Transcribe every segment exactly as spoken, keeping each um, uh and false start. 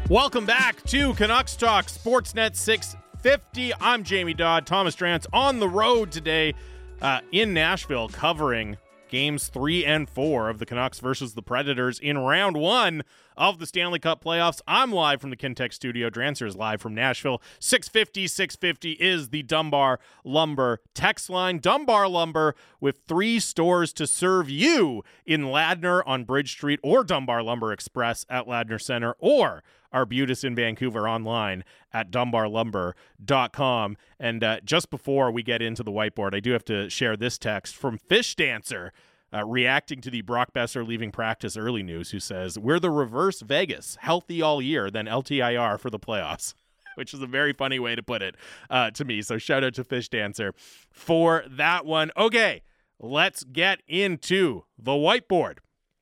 Welcome back to Canucks Talk Sportsnet six fifty. I'm Jamie Dodd. Thomas Drance on the road today uh, in Nashville covering games three and four of the Canucks versus the Predators in round one of the Stanley Cup playoffs. I'm live from the Kintec studio. Drancer is live from Nashville. six fifty, six fifty is the Dunbar Lumber text line. Dunbar Lumber with three stores to serve you in Ladner on Bridge Street, or Dunbar Lumber Express at Ladner Center, or Arbutus in Vancouver online at dunbar lumber dot com. And uh, just before we get into the whiteboard, I do have to share this text from Fish Dancer, uh, reacting to the Brock Besser leaving practice early news, who says, "We're the reverse Vegas, healthy all year, then L T I R for the playoffs," which is a very funny way to put it uh, to me. So shout out to Fish Dancer for that one. Okay, let's get into the whiteboard.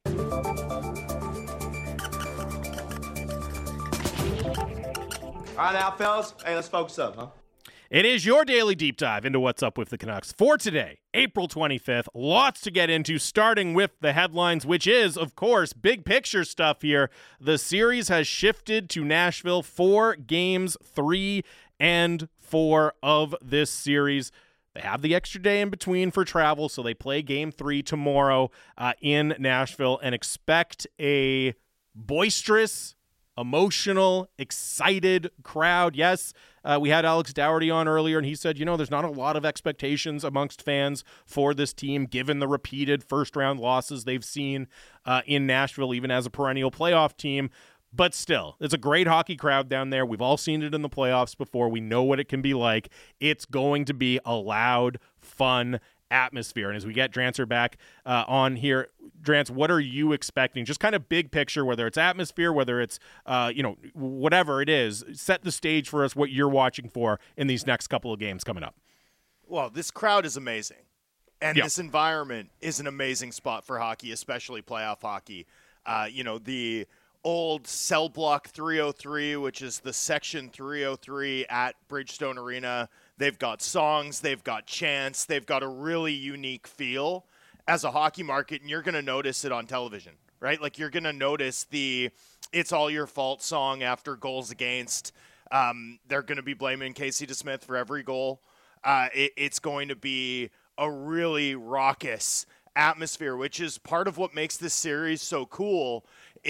All right now, fellas. Hey, let's focus up, huh? It is your daily deep dive into what's up with the Canucks for today, April twenty-fifth. Lots to get into, starting with the headlines, which is, of course, big picture stuff here. The series has shifted to Nashville for games three and four of this series. They have the extra day in between for travel, so they play game three tomorrow uh, in Nashville, and expect a boisterous, emotional, excited crowd. Yes, uh, we had Alex Dougherty on earlier, and he said, you know, there's not a lot of expectations amongst fans for this team, given the repeated first-round losses they've seen uh, in Nashville, even as a perennial playoff team. But still, it's a great hockey crowd down there. We've all seen it in the playoffs before. We know what it can be like. It's going to be a loud, fun atmosphere. And as we get Drancer back uh, on here, Drance, what are you expecting? Just kind of big picture, whether it's atmosphere, whether it's, uh, you know, whatever it is, set the stage for us what you're watching for in these next couple of games coming up. Well, this crowd is amazing. And yep. This environment is an amazing spot for hockey, especially playoff hockey. Uh, you know, the old Cell Block three oh three, which is the Section three oh three at Bridgestone Arena. They've got songs, they've got chants, they've got a really unique feel as a hockey market, and you're going to notice it on television, right? Like, you're going to notice the "It's All Your Fault" song after goals against. Um, they're going to be blaming Casey DeSmith for every goal. Uh, it, it's going to be a really raucous atmosphere, which is part of what makes this series so cool.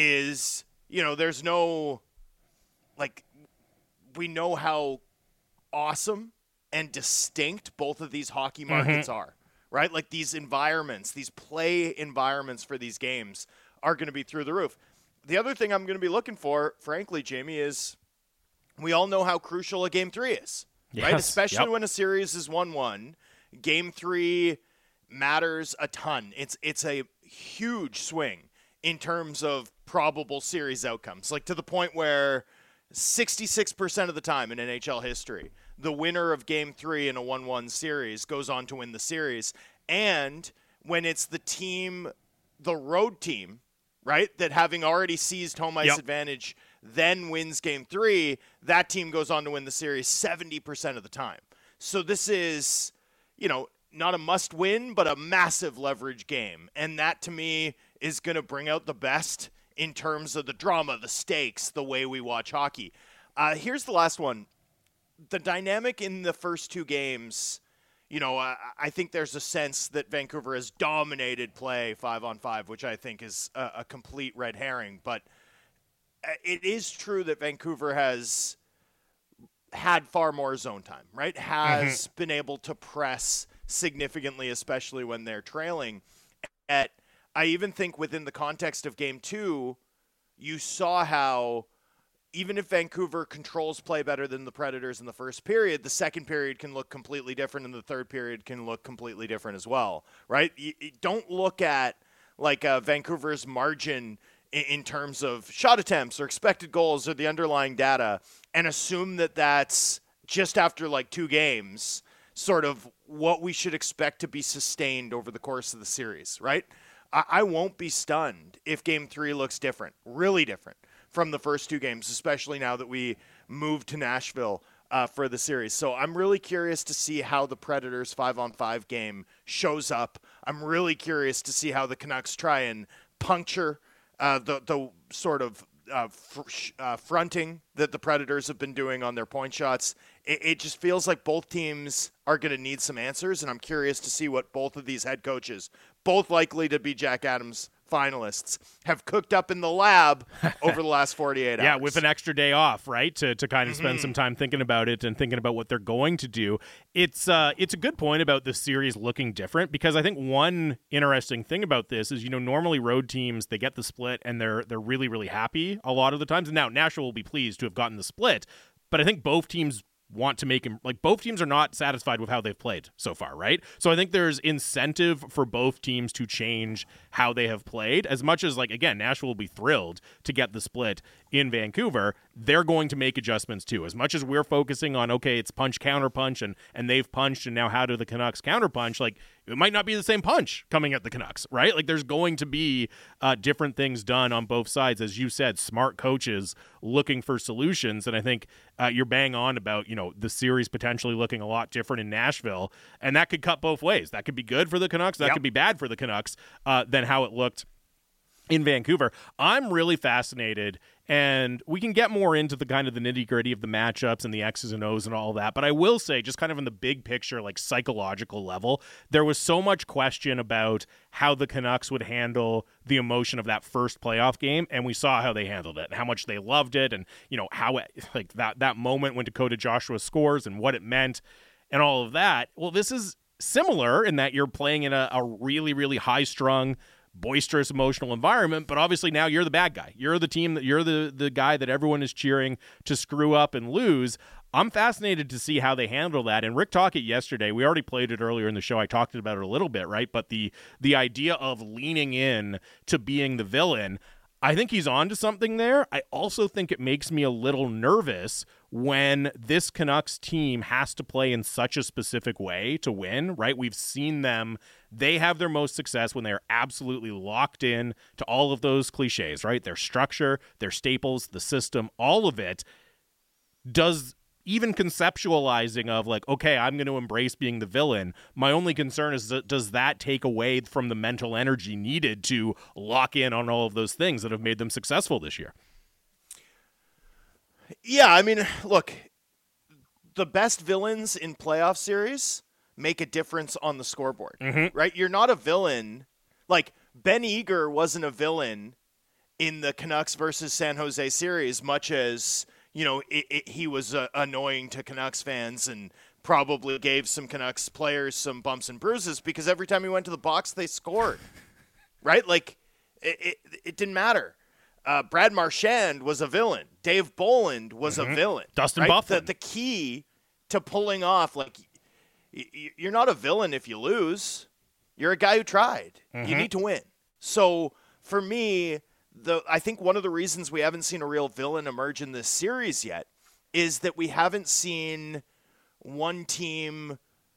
Is, you know, there's no, like, we know how awesome and distinct both of these hockey markets mm-hmm. are, right? Like, these environments, these play environments for these games are going to be through the roof. The other thing I'm going to be looking for, frankly, Jamie, is we all know how crucial a game three is, yes. right? Especially yep. when a series is one one. Game three matters a ton. It's it's a huge swing in terms of probable series outcomes, like to the point where sixty-six percent of the time in N H L history, the winner of game three in a one one series goes on to win the series. And when it's the team, the road team, right, that having already seized home ice yep. advantage then wins game three, that team goes on to win the series seventy percent of the time. So this is, you know, not a must win, but a massive leverage game. And that, to me, is going to bring out the best in terms of the drama, the stakes, the way we watch hockey. Uh, here's the last one. The dynamic in the first two games, you know, uh, I think there's a sense that Vancouver has dominated play five on five, which I think is a, a complete red herring. But it is true that Vancouver has had far more zone time, right? Has mm-hmm. been able to press significantly, especially when they're trailing. At I even think within the context of game two, you saw how even if Vancouver controls play better than the Predators in the first period, the second period can look completely different and the third period can look completely different as well, right? You, you don't look at like uh, Vancouver's margin in, in terms of shot attempts or expected goals or the underlying data and assume that that's just after like two games sort of what we should expect to be sustained over the course of the series, right? I, I won't be stunned if game three looks different, really different from the first two games, especially now that we moved to Nashville uh, for the series. So I'm really curious to see how the Predators five-on-five game shows up. I'm really curious to see how the Canucks try and puncture uh, the, the sort of uh, fr- uh, fronting that the Predators have been doing on their point shots. It, it just feels like both teams are going to need some answers, and I'm curious to see what both of these head coaches, both likely to be Jack Adams finalists, have cooked up in the lab over the last forty-eight hours. Yeah, with an extra day off, right, to to kind of spend Mm-hmm. some time thinking about it and thinking about what they're going to do. It's uh, it's a good point about the series looking different, because I think one interesting thing about this is, you know, normally road teams, they get the split and they're they're really, really happy a lot of the times. And now Nashville will be pleased to have gotten the split, but I think both teams want to make him, like, both teams are not satisfied with how they've played so far, right? So I think there's incentive for both teams to change how they have played. As much as, like, again, Nashville will be thrilled to get the split in Vancouver, they're going to make adjustments too. As much as we're focusing on, okay, it's punch counter punch and and they've punched, and now how do the Canucks counter punch? Like, it might not be the same punch coming at the Canucks, right? Like, there's going to be uh, different things done on both sides. As you said, smart coaches looking for solutions. And I think uh, you're bang on about, you know, the series potentially looking a lot different in Nashville. And that could cut both ways. That could be good for the Canucks. That Yep. could be bad for the Canucks uh, than how it looked in Vancouver. I'm really fascinated, and we can get more into the kind of the nitty gritty of the matchups and the X's and O's and all that. But I will say, just kind of in the big picture, like psychological level, there was so much question about how the Canucks would handle the emotion of that first playoff game. And we saw how they handled it and how much they loved it. And, you know, how it, like that, that moment when Dakota Joshua scores and what it meant and all of that. Well, this is similar in that you're playing in a, a really, really high strung, boisterous, emotional environment, but obviously now you're the bad guy. You're the team that you're the the guy that everyone is cheering to screw up and lose. I'm fascinated to see how they handle that. And Rick Tocchet yesterday, we already played it earlier in the show. I talked about it a little bit, right? But the the idea of leaning in to being the villain, I think he's on to something there. I also think it makes me a little nervous when this Canucks team has to play in such a specific way to win, right? We've seen them. They have their most success when they're absolutely locked in to all of those cliches, right? Their structure, their staples, the system, all of it. Does even conceptualizing of like, okay, I'm going to embrace being the villain. My only concern is, that, does that take away from the mental energy needed to lock in on all of those things that have made them successful this year? Yeah, I mean, look, the best villains in playoff series make a difference on the scoreboard, mm-hmm. right? You're not a villain. Like, Ben Eager wasn't a villain in the Canucks versus San Jose series, much as, you know, it, it, he was uh, annoying to Canucks fans and probably gave some Canucks players some bumps and bruises because every time he went to the box, they scored, right? Like, it, it, it didn't matter. Uh, Brad Marchand was a villain. Dave Bolland was mm-hmm. a villain. Dustin right? Byfuglien. The, the key to pulling off, like, y- y- you're not a villain if you lose. You're a guy who tried. Mm-hmm. You need to win. So for me, the I think one of the reasons we haven't seen a real villain emerge in this series yet is that we haven't seen one team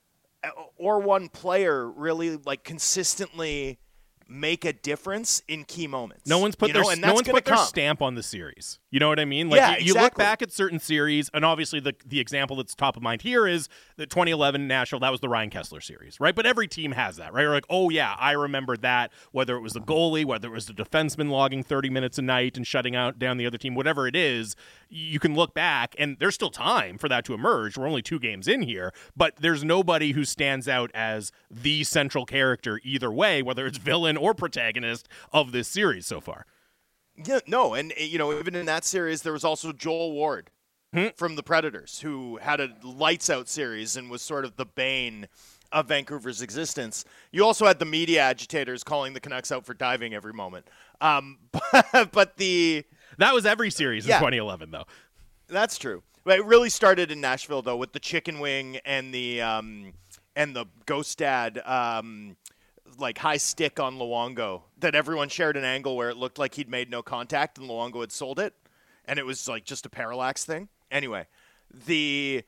or one player really like consistently make a difference in key moments. No one's put you their know? and no that's one's gonna put their come. stamp on the series. You know what I mean? Like, Yeah, you, you look exactly. back at certain series, and obviously the the example that's top of mind here is the twenty eleven Nashville. That was the Ryan Kessler series, right? But every team has that, right? You're like, oh yeah, I remember that. Whether it was the goalie, whether it was the defenseman logging thirty minutes a night and shutting out down the other team, whatever it is, you can look back, and there's still time for that to emerge. We're only two games in here, but there's nobody who stands out as the central character either way, whether it's villain or protagonist of this series so far. Yeah, no, and you know, even in that series, there was also Joel Ward hmm. from the Predators, who had a lights out series and was sort of the bane of Vancouver's existence. You also had the media agitators calling the Canucks out for diving every moment. Um, but, but the that was every series yeah, in twenty eleven, though. That's true. But it really started in Nashville, though, with the chicken wing and the um, and the Ghost Dad. Um, like high stick on Luongo that everyone shared an angle where it looked like he'd made no contact and Luongo had sold it. And it was like just a parallax thing. Anyway, the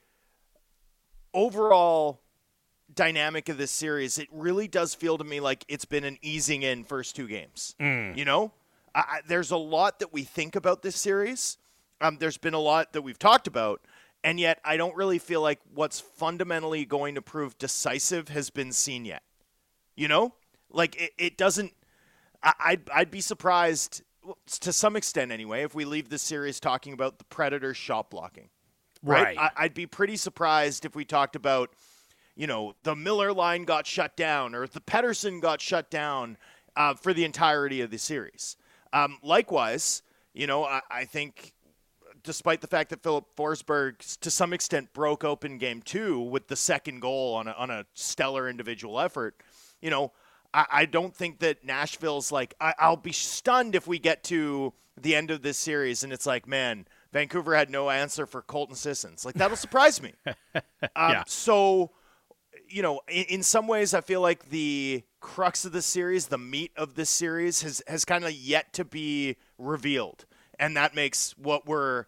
overall dynamic of this series, it really does feel to me like it's been an easing in first two games. Mm. You know, I, there's a lot that we think about this series. Um, there's been a lot that we've talked about. And yet I don't really feel like what's fundamentally going to prove decisive has been seen yet. You know, like it, it doesn't. I, I'd I'd be surprised to some extent anyway, if we leave this series talking about the Predators shot blocking. Right. Right. I, I'd be pretty surprised if we talked about, you know, the Miller line got shut down or the Pettersson got shut down uh, for the entirety of the series. Um, likewise, you know, I, I think despite the fact that Philip Forsberg to some extent broke open game two with the second goal on a, on a stellar individual effort, you know, I, I don't think that Nashville's like, I, I'll be stunned if we get to the end of this series and it's like, man, Vancouver had no answer for Colton Sissons. Like, that'll surprise me. um, yeah. So, you know, in, in some ways, I feel like the crux of the series, the meat of this series, has, has kind of yet to be revealed. And that makes what we're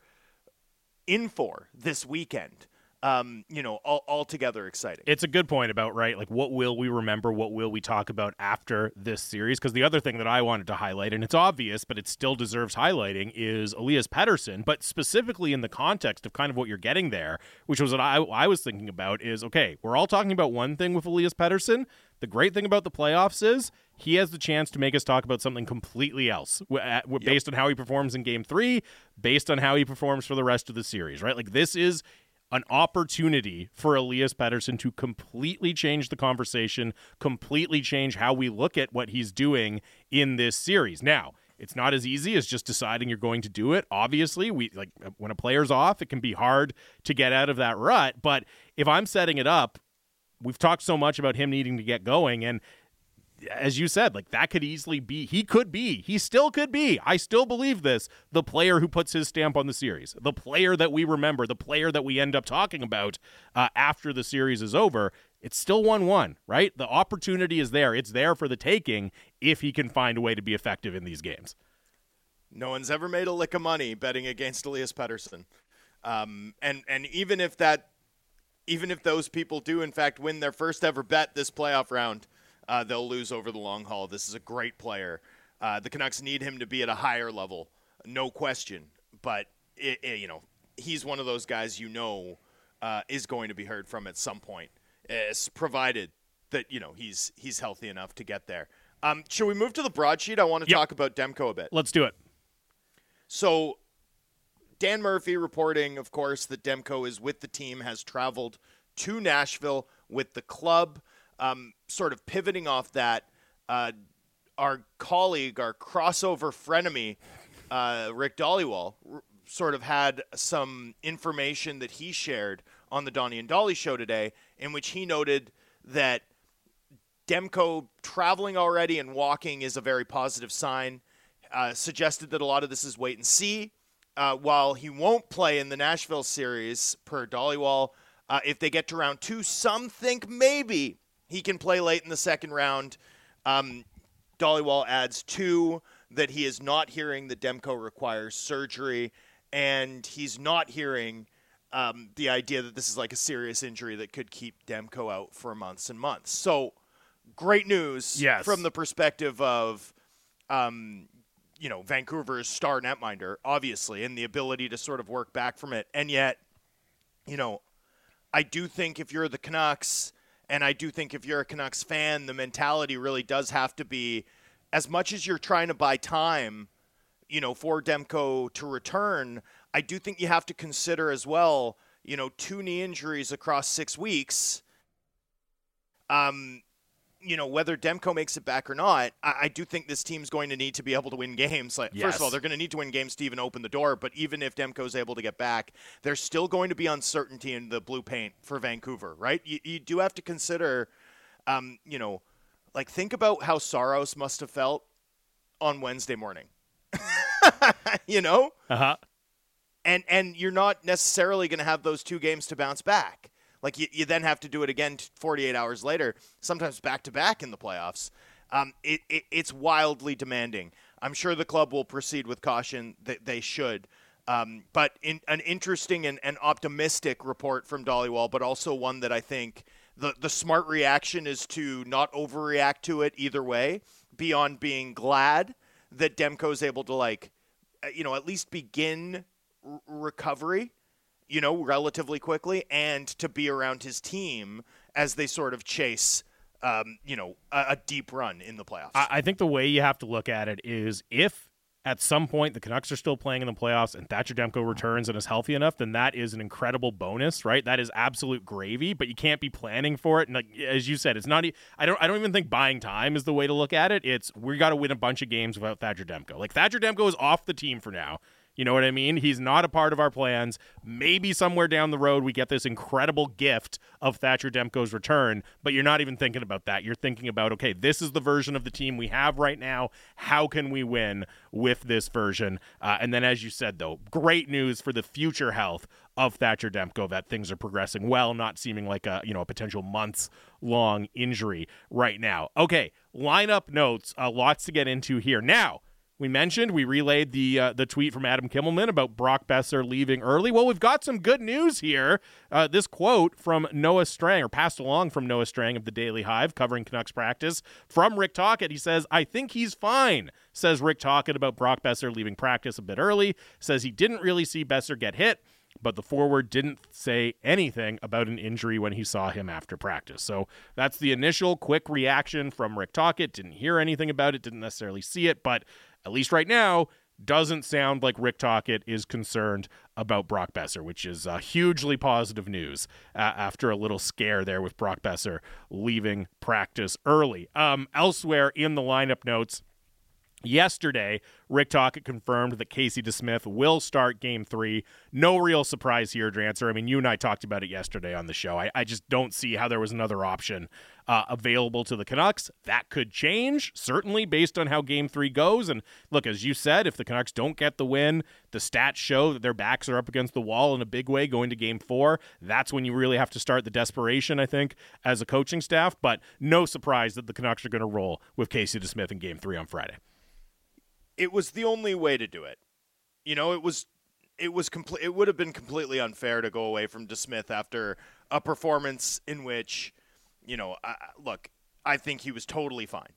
in for this weekend, um, you know, all, altogether exciting. It's a good point about, right, like what will we remember, what will we talk about after this series? Because the other thing that I wanted to highlight, and it's obvious, but it still deserves highlighting, is Elias Pettersson, but specifically in the context of kind of what you're getting there, which was what I, I was thinking about is, okay, we're all talking about one thing with Elias Pettersson. The great thing about the playoffs is he has the chance to make us talk about something completely else w- w- based yep. on how he performs in game three, based on how he performs for the rest of the series, right? Like this is an opportunity for Elias Pettersson to completely change the conversation, completely change how we look at what he's doing in this series. Now, it's not as easy as just deciding you're going to do it. Obviously, we like when a player's off, it can be hard to get out of that rut. But if I'm setting it up, we've talked so much about him needing to get going, and as you said, like that could easily be, he could be, he still could be, I still believe this, the player who puts his stamp on the series, the player that we remember, the player that we end up talking about uh, after the series is over. It's still one one, right? The opportunity is there. It's there for the taking if he can find a way to be effective in these games. No one's ever made a lick of money betting against Elias Pettersson. Um, and, and even if that, even if those people do in fact win their first ever bet this playoff round, Uh, they'll lose over the long haul. This is a great player. Uh, the Canucks need him to be at a higher level, no question. But, it, it, you know, he's one of those guys you know uh, is going to be heard from at some point, as provided that, you know, he's he's healthy enough to get there. Um, should we move to the broadsheet? I want to yep. talk about Demko a bit. Let's do it. So Dan Murphy reporting, of course, that Demko is with the team, has traveled to Nashville with the club. Um, sort of pivoting off that, uh, our colleague, our crossover frenemy, uh, Rick Dhaliwal, r- sort of had some information that he shared on the Donnie and Dolly show today, in which he noted that Demko traveling already and walking is a very positive sign, uh, suggested that a lot of this is wait and see. Uh, while he won't play in the Nashville series, per Dhaliwal, uh, if they get to round two, some think maybe he can play late in the second round. Um, Dhaliwal adds two, that he is not hearing that Demko requires surgery, and he's not hearing um, the idea that this is like a serious injury that could keep Demko out for months and months. So great news yes. from the perspective of, um, you know, Vancouver's star netminder, obviously, and the ability to sort of work back from it. And yet, you know, I do think if you're the Canucks, and I do think if you're a Canucks fan, the mentality really does have to be, as much as you're trying to buy time, you know, for Demko to return, I do think you have to consider as well, you know, two knee injuries across six weeks. Um, you know, whether Demko makes it back or not, I, I do think this team's going to need to be able to win games. Like, yes. First of all, they're going to need to win games to even open the door, but even if Demko's able to get back, there's still going to be uncertainty in the blue paint for Vancouver, right? You, you do have to consider, um, you know, like think about how Saros must have felt on Wednesday morning, you know? Uh-huh. And, and you're not necessarily going to have those two games to bounce back. Like, you, you then have to do it again forty-eight hours later, sometimes back-to-back in the playoffs. Um, it, it, it's wildly demanding. I'm sure the club will proceed with caution. That they should. Um, but in, an interesting and, and optimistic report from Dhaliwal, but also one that I think the, the smart reaction is to not overreact to it either way, beyond being glad that Demko is able to, like, you know, at least begin r- recovery, you know, relatively quickly, and to be around his team as they sort of chase, um, you know, a, a deep run in the playoffs. I, I think the way you have to look at it is if at some point the Canucks are still playing in the playoffs and Thatcher Demko returns and is healthy enough, then that is an incredible bonus, right? That is absolute gravy, but you can't be planning for it. And like, as you said, it's not, I don't, I don't even think buying time is the way to look at it. It's, we got to win a bunch of games without Thatcher Demko. Like Thatcher Demko is off the team for now. You know what I mean? He's not a part of our plans. Maybe somewhere down the road we get this incredible gift of Thatcher Demko's return, but you're not even thinking about that. You're thinking about, okay, this is the version of the team we have right now. How can we win with this version? Uh, and then, as you said, though, great news for the future health of Thatcher Demko, that things are progressing well, not seeming like a, you know, a potential months-long injury right now. Okay, lineup notes, uh, lots to get into here. Now, we mentioned, we relayed the uh, the tweet from Adam Kimmelman about Brock Boeser leaving early. Well, we've got some good news here. Uh, this quote from Noah Strang, or passed along from Noah Strang of the Daily Hive, covering Canucks practice, from Rick Tocchet. He says, I think he's fine, says Rick Tocchet about Brock Boeser leaving practice a bit early. Says he didn't really see Boeser get hit, but the forward didn't say anything about an injury when he saw him after practice. So that's the initial quick reaction from Rick Tocchet. Didn't hear anything about it, didn't necessarily see it, but at least right now, doesn't sound like Rick Tocchet is concerned about Brock Boeser, which is uh, hugely positive news uh, after a little scare there with Brock Boeser leaving practice early. Um, elsewhere in the lineup notes, yesterday, Rick Tocchet confirmed that Casey DeSmith will start Game three. No real surprise here, Drancer. I mean, you and I talked about it yesterday on the show. I, I just don't see how there was another option uh, available to the Canucks. That could change, certainly, based on how Game three goes. And look, as you said, if the Canucks don't get the win, the stats show that their backs are up against the wall in a big way going to Game four. That's when you really have to start the desperation, I think, as a coaching staff. But no surprise that the Canucks are going to roll with Casey DeSmith in Game three on Friday. It was the only way to do it. You know, it was it was complete. It would have been completely unfair to go away from DeSmith after a performance in which, you know, I, look, I think he was totally fine.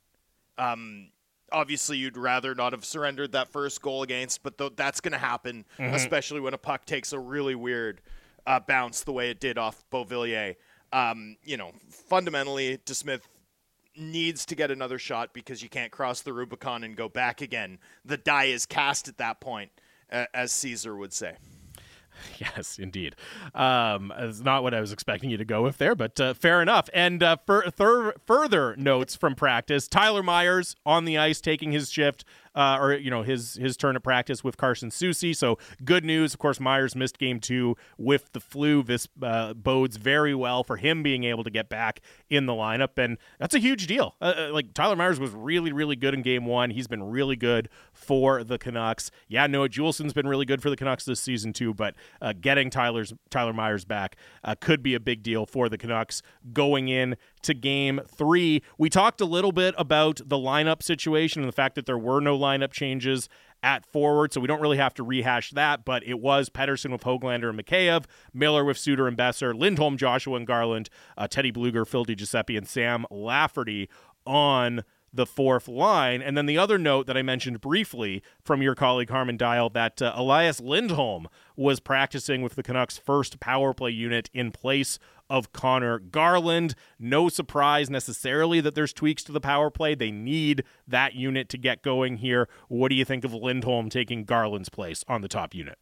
Um, obviously, you'd rather not have surrendered that first goal against, but th- that's going to happen, mm-hmm. especially when a puck takes a really weird uh, bounce the way it did off Beauvillier. Um, you know, fundamentally, DeSmith needs to get another shot because you can't cross the Rubicon and go back again. The die is cast at that point, uh, as Caesar would say. Yes, indeed. Um, it's not what I was expecting you to go with there, but uh, fair enough. And uh, for thir- further notes from practice, Tyler Myers on the ice taking his shift, uh, or you know his his turn at practice with Carson Soucy. So good news. Of course, Myers missed game two with the flu. This uh, bodes very well for him being able to get back in the lineup, and that's a huge deal. Uh, like Tyler Myers was really, really good in game one. He's been really good for the Canucks. Yeah, Noah Juulsen's been really good for the Canucks this season too, but uh, getting Tyler's Tyler Myers back uh, could be a big deal for the Canucks going in to game three. We talked a little bit about the lineup situation and the fact that there were no lineup changes at forward, so we don't really have to rehash that, but it was Pettersson with Höglander and Mikheyev, Miller with Suter and Boeser, Lindholm, Joshua and Garland, uh, Teddy Bluger, Phil DiGiuseppe, and Sam Lafferty on the fourth line. And then the other note that I mentioned briefly from your colleague Harman Dial, that uh, Elias Lindholm was practicing with the Canucks' first power play unit in place of Connor Garland. No surprise necessarily that there's tweaks to the power play. They need that unit to get going here. What do you think of Lindholm taking Garland's place on the top unit?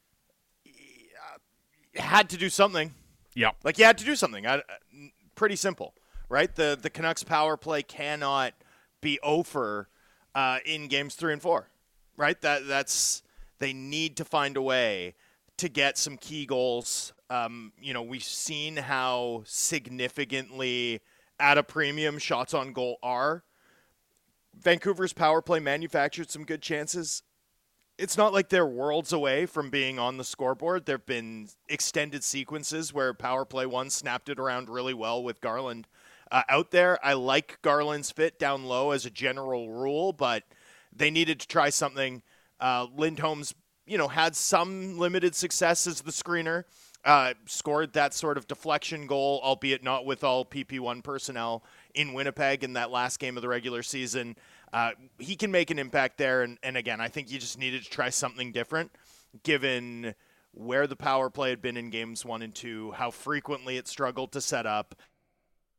You had to do something. Yeah. Like you had to do something. I, pretty simple, right? The the Canucks power play cannot be over uh, in games three and four, right? That that's they need to find a way to get some key goals. Um, you know, we've seen how significantly at a premium shots on goal are. Vancouver's power play manufactured some good chances. It's not like they're worlds away from being on the scoreboard. There have been extended sequences where power play one snapped it around really well with Garland uh, out there. I like Garland's fit down low as a general rule, but they needed to try something. Uh, Lindholm's, you know, had some limited success as the screener. Uh, scored that sort of deflection goal, albeit not with all P P one personnel in Winnipeg in that last game of the regular season. Uh, he can make an impact there. And, and again, I think you just needed to try something different given where the power play had been in games one and two, how frequently it struggled to set up.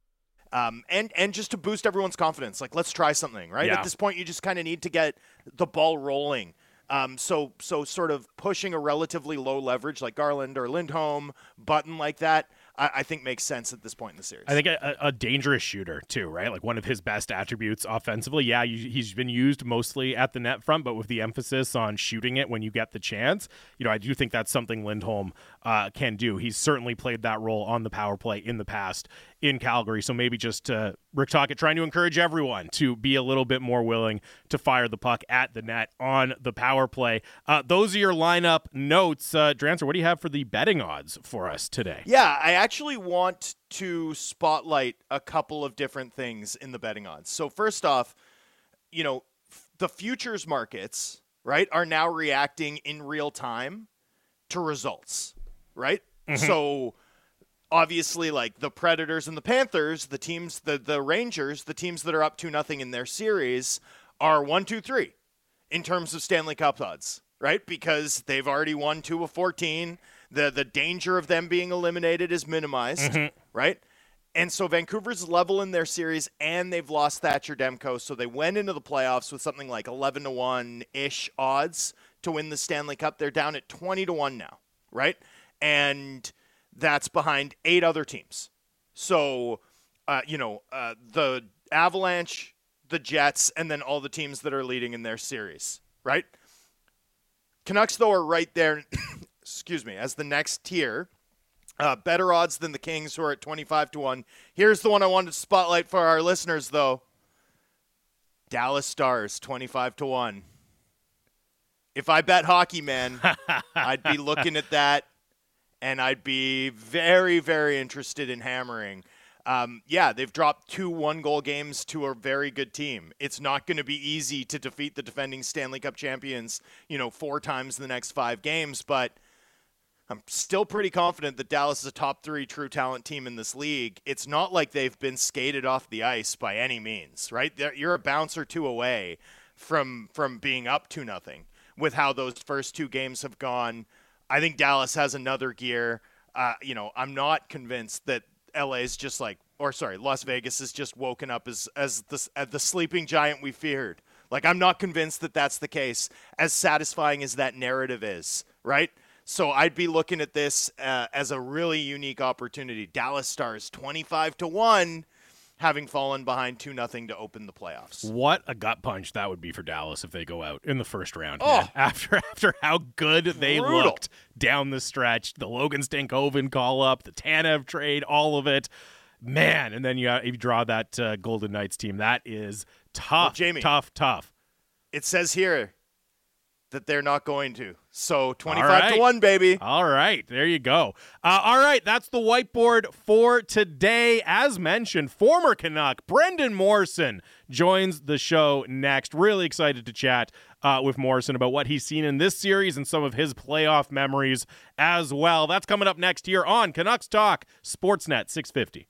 Um, and, and just to boost everyone's confidence, like, let's try something, right? Yeah. At this point, you just kind of need to get the ball rolling. Um, so, so sort of pushing a relatively low leverage like Garland or Lindholm, Button like that, I, I think makes sense at this point in the series. I think a, a dangerous shooter too, right? Like one of his best attributes offensively. Yeah, you, he's been used mostly at the net front, but with the emphasis on shooting it when you get the chance, you know, I do think that's something Lindholm uh, can do. He's certainly played that role on the power play in the past in Calgary. So maybe just uh, Rick Tocchet trying to encourage everyone to be a little bit more willing to fire the puck at the net on the power play. Uh, those are your lineup notes. Uh, Drancer, what do you have for the betting odds for us today? Yeah, I actually want to spotlight a couple of different things in the betting odds. So first off, you know, f- the futures markets, right, are now reacting in real time to results, right? Mm-hmm. So obviously, like the Predators and the Panthers, the teams, the the Rangers, the teams that are up two nothing in their series are one, two, three in terms of Stanley Cup odds, right? Because they've already won two of fourteen. The the danger of them being eliminated is minimized, mm-hmm. right? And so Vancouver's level in their series, and they've lost Thatcher Demko, so they went into the playoffs with something like eleven to one ish odds to win the Stanley Cup. They're down at twenty to one now, right? And that's behind eight other teams. So, uh, you know, uh, the Avalanche, the Jets, and then all the teams that are leading in their series, right? Canucks, though, are right there, excuse me, as the next tier. Uh, better odds than the Kings, who are at twenty-five to one. Here's the one I wanted to spotlight for our listeners, though. Dallas Stars, twenty-five to one. If I bet hockey, man, I'd be looking at that, and I'd be very, very interested in hammering. Um, yeah, they've dropped two one-goal games to a very good team. It's not going to be easy to defeat the defending Stanley Cup champions, you know, four times in the next five games, but I'm still pretty confident that Dallas is a top three true talent team in this league. It's not like they've been skated off the ice by any means, right? They're, you're a bounce or two away from from being up two nothing with how those first two games have gone. I think Dallas has another gear. Uh, you know, I'm not convinced that L A is just like, or sorry, Las Vegas is just woken up as as the, as the sleeping giant we feared. Like, I'm not convinced that that's the case, as satisfying as that narrative is, right? So I'd be looking at this uh, as a really unique opportunity. Dallas Stars twenty-five to one, having fallen behind two nothing to open the playoffs. What a gut punch that would be for Dallas if they go out in the first round. Oh, man. After after how good they brutal. looked down the stretch, the Logan Stankoven call up, the Tanev trade, all of it. Man, and then you, you draw that uh, Golden Knights team. That is tough, well, Jamie, tough, tough. It says here that they're not going to. So twenty-five right. to one, baby. All right. There you go. Uh, all right. That's the whiteboard for today. As mentioned, former Canuck Brendan Morrison joins the show next. Really excited to chat uh, with Morrison about what he's seen in this series and some of his playoff memories as well. That's coming up next here on Canucks Talk, Sportsnet six fifty.